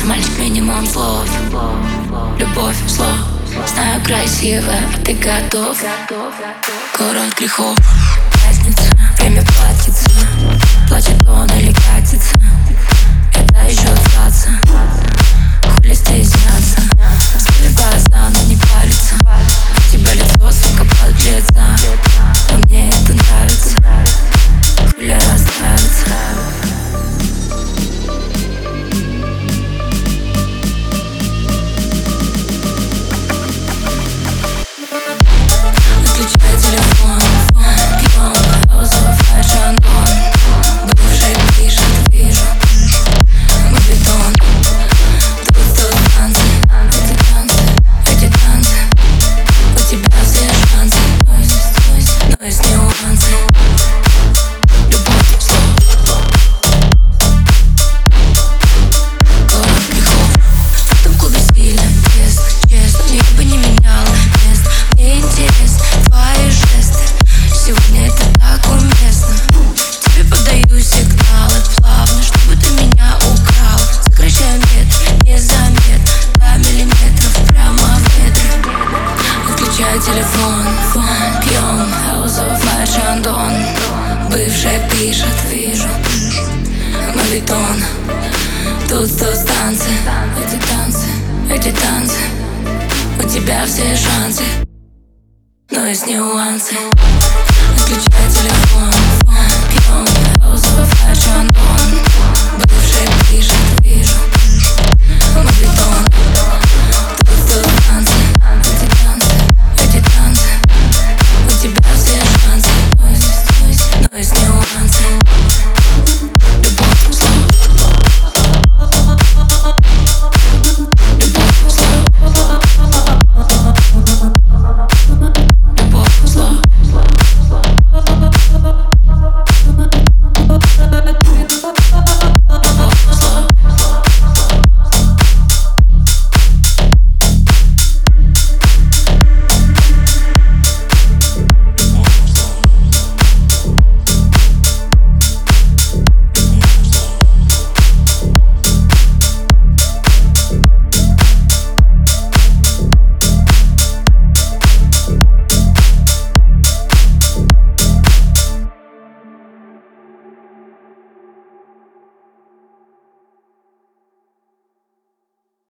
мальчик, минимум слов. Любовь, слов. Знаю, красивая, а ты готов. Город грехов. Пятница, время платится. Плачет он или катится. Это еще сдаться. Хули стесняться. Смотри в глаза, но не палится. У тебя лицо, сука, подлеца. Но мне это нравится. Хули расстраиваться. Отключай телефон, пьем розовый фэшн-тон. Бывший пишет, вижу, мы бетон. Тут танцы, эти танцы. У тебя все шансы, но есть нюансы. Любовь, слов. Город грехов. В этом клубе сильно, честно, я бы не меняла место. Мне интересны твои жесты. Сегодня это так уместно. Тебе подаю сигналы плавно, чтобы ты меня украл. Сокращаем метр, незаметно. До миллиметров прямо в метре. Отключай телефон, пьем розовый фэшн-тон. Бывшая пишет, вижу, мавитон. Тут танцы, эти танцы. У тебя все шансы, но есть нюансы. Отключай телефон, пьем розовый фэшн-тон.